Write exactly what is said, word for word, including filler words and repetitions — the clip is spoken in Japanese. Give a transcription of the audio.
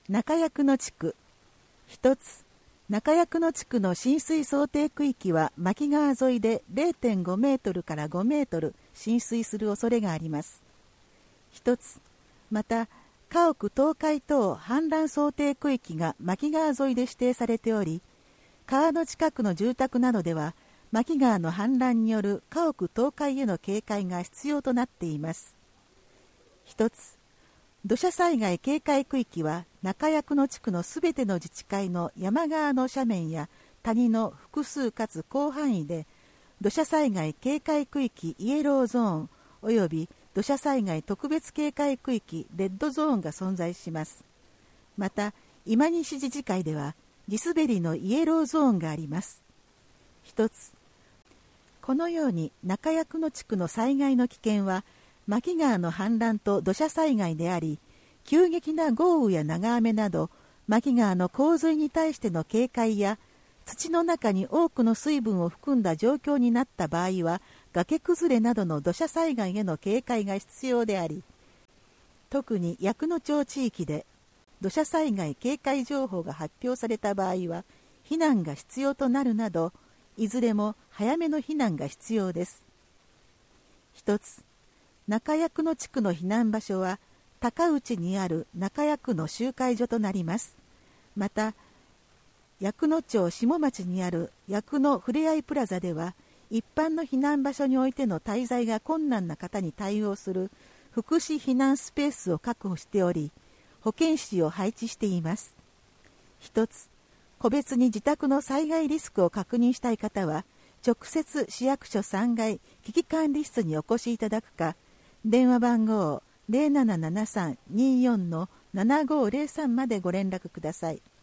中薬野地区。一つ、中薬野地区の浸水想定区域は牧川沿いで れいてんご メートルからごメートル浸水する恐れがあります。一つ、また家屋倒壊等氾濫想定区域が牧川沿いで指定されており、川の近くの住宅などでは牧川の氾濫による家屋倒壊への警戒が必要となっています。一つ、土砂災害警戒区域は中薬野地区のすべての自治会の山側の斜面や谷の複数かつ広範囲で土砂災害警戒区域イエローゾーンおよび土砂災害特別警戒区域レッドゾーンが存在します。また今西自治会では地滑りのイエローゾーンがあります。一つ、このように中薬野地区の災害の危険は牧川の氾濫と土砂災害であり、急激な豪雨や長雨など牧川の洪水に対しての警戒や土の中に多くの水分を含んだ状況になった場合は崖崩れなどの土砂災害への警戒が必要であり、特に薬野町地域で土砂災害警戒情報が発表された場合は避難が必要となるなど、いずれも早めの避難が必要です。一つ、中薬野地区の避難場所は高内にある中薬野集会所となります。また薬野町下町にある薬野ふれあいプラザでは一般の避難場所においての滞在が困難な方に対応する福祉避難スペースを確保しており、保健師を配置しています。一つ、個別に自宅の災害リスクを確認したい方は直接市役所さんがい危機管理室にお越しいただくか、電話番号 ゼロななななさんにーよんのななごーゼロさん までご連絡ください。